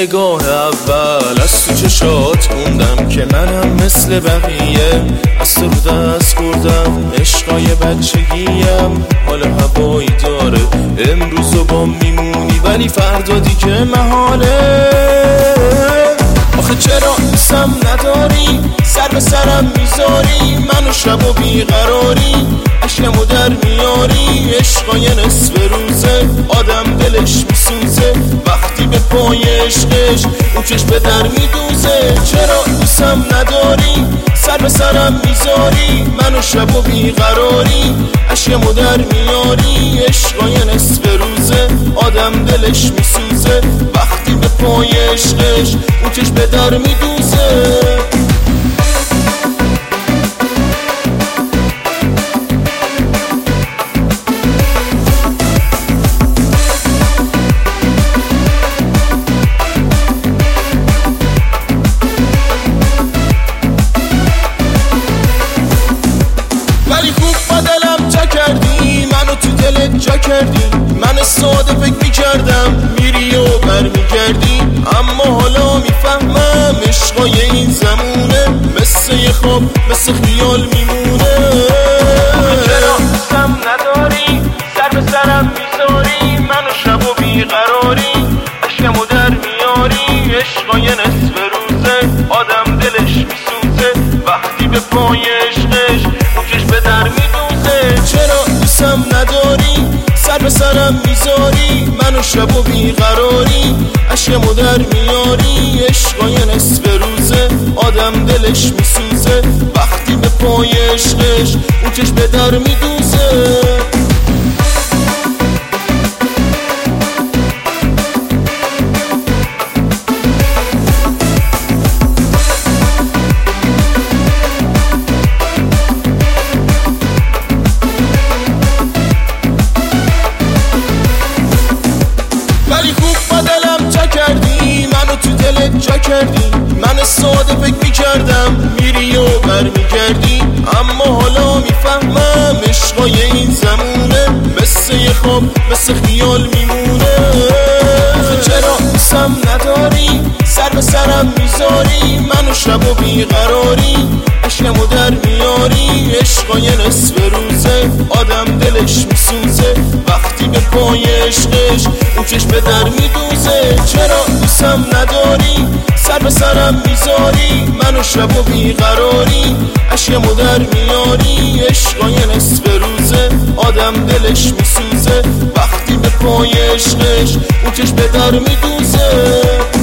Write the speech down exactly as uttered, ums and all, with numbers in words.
نگاه اول از تو چشات خوندم که منم مثل بقیه، از تو رو دست بردم عشقای بچگیم. حال هوایی داره امروز و با میمونی ولی فردا دیگه محاله. آخه چرا دوستم نداری، سر به سرم میذاری، منو شب و بیقراری، عشقمو در میاری. عشقای نصف روزه آدم دلش میسوزه، وقتی به پای عشقش اون چشم به در میدوزه. چرا دوستم نداری، سر به سرم میذاری، منو شب و بیقراری، عشقمو در میاری. عشقای نصف روزه آدم دلش میسوزه، وقتی به پای عشقش اون چشم به در میدوزه. ولی خوب با دلم جا کردی، منو تو دلت جا کردی. من ساده فکر میکردم میری و برمیگردی، اما حالا میفهمم عشقای این زمونه مثل یه خواب مثل خیال میمونه. چرا دوستم نداری، سر به سرم میذاری، منو شب و بیقراری، عشقمو در میاری. عشقای نصف روزه آدم دلش میسوزه، وقتی به پای عشقش موجش به در میدوزه. چرا دوستم نداری، سر به سرم میذاری، منو شب و بیقراری، عشقمو در میاری. عشقای نصف روزه آدم دلش میسوزه، وقتی به پای عشقش اون چشم به در میدوزه. ولی خوب با دلم جا کردی، منو تو دلت جا کردی. من ساده فکر میکردم میری و برمیگردی، اما حالا میفهمم عشقای این زمونه مثل یه خواب مثل خیال میمونه. چرا دوستم نداری، سر به سرم میذاری، منو شب و بیقراری، عشقمو در میاری. عشقای نصف روزه آدم دلش میسوزه، وقتی به پای عشقش اون چشم به در میدوزه. چرا دوستم نداری، سر به سرم میذاری، منو شب و بیقراری، عشقمو در میاری. عشقای نصف روزه آدم دلش میسوزه، وقتی به پای عشقش اون چشم به در میدوزه.